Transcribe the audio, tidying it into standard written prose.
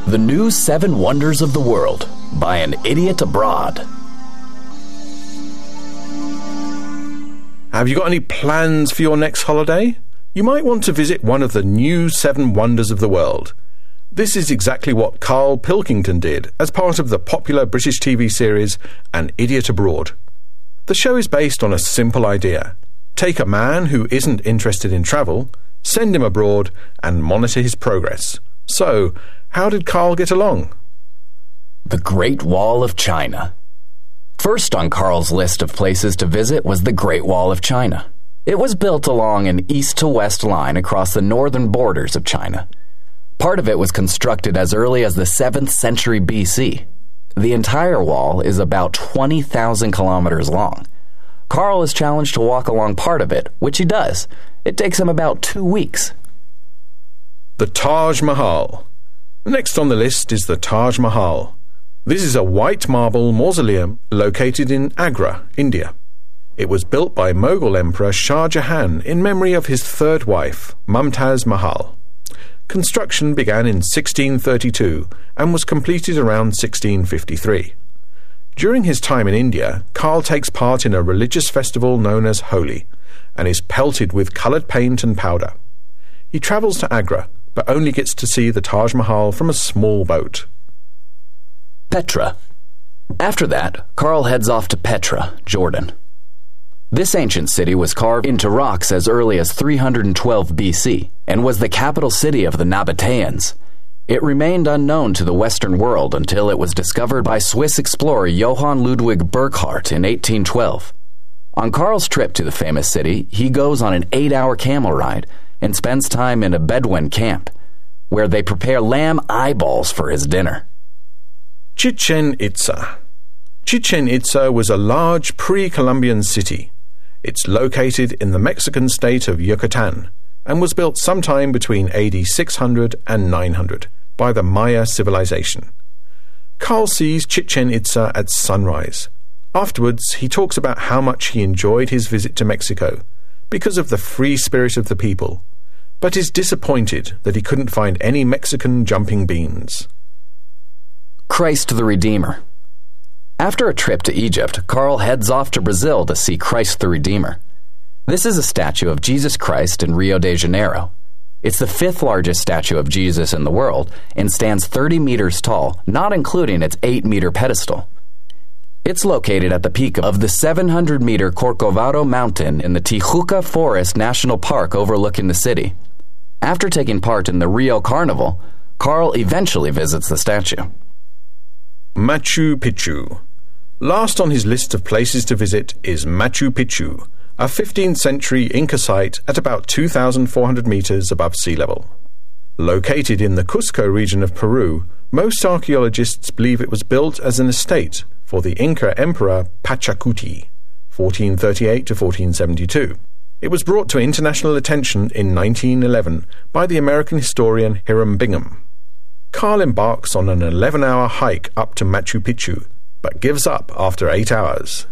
The New Seven Wonders of the World by an Idiot Abroad. Have you got any plans for your next holiday? You might want to visit one of the new 7 wonders of the world. This is exactly what Carl Pilkington did as part of the popular British TV series An Idiot Abroad. The show is based on a simple idea. Take a man who isn't interested in travel, send him abroad, and monitor his progress. So, how did Carl get along? The Great Wall of China. First on Carl's list of places to visit was the Great Wall of China. It was built along an east-to-west line across the northern borders of China. Part of it was constructed as early as the 7th century BC. The entire wall is about 20,000 kilometers long. Carl is challenged to walk along part of it, which he does. It takes him about 2 weeks. The Taj Mahal. Next on the list is the Taj Mahal. This is a white marble mausoleum located in Agra, India. It was built by Mughal Emperor Shah Jahan in memory of his third wife, Mumtaz Mahal. Construction began in 1632 and was completed around 1653. During his time in India, Carl takes part in a religious festival known as Holi and is pelted with coloured paint and powder. He travels to Agra, but only gets to see the Taj Mahal from a small boat. Petra. After that, Carl heads off to Petra, Jordan. This ancient city was carved into rocks as early as 312 BC and was the capital city of the Nabateans. It remained unknown to the Western world until it was discovered by Swiss explorer Johann Ludwig Burckhardt in 1812. On Carl's trip to the famous city, he goes on an 8-hour camel ride and spends time in a Bedouin camp, where they prepare lamb eyeballs for his dinner. Chichen Itza. Chichen Itza was a large pre-Columbian city. It's located in the Mexican state of Yucatan and was built sometime between AD 600 and 900 by the Maya civilization. Carl sees Chichen Itza at sunrise. Afterwards, he talks about how much he enjoyed his visit to Mexico because of the free spirit of the people, but is disappointed that he couldn't find any Mexican jumping beans. Christ the Redeemer. After a trip to Egypt, Carl heads off to Brazil to see Christ the Redeemer. This is a statue of Jesus Christ in Rio de Janeiro. It's the 5th largest statue of Jesus in the world and stands 30 meters tall, not including its 8-meter pedestal. It's located at the peak of the 700-meter Corcovado Mountain in the Tijuca Forest National Park overlooking the city. After taking part in the Rio Carnival, Carl eventually visits the statue. Machu Picchu. Last on his list of places to visit is Machu Picchu, a 15th century Inca site at about 2,400 meters above sea level. Located in the Cusco region of Peru, most archaeologists believe it was built as an estate for the Inca Emperor Pachacuti, 1438 to 1472. It was brought to international attention in 1911 by the American historian Hiram Bingham. Carl embarks on an 11-hour hike up to Machu Picchu, but gives up after 8 hours.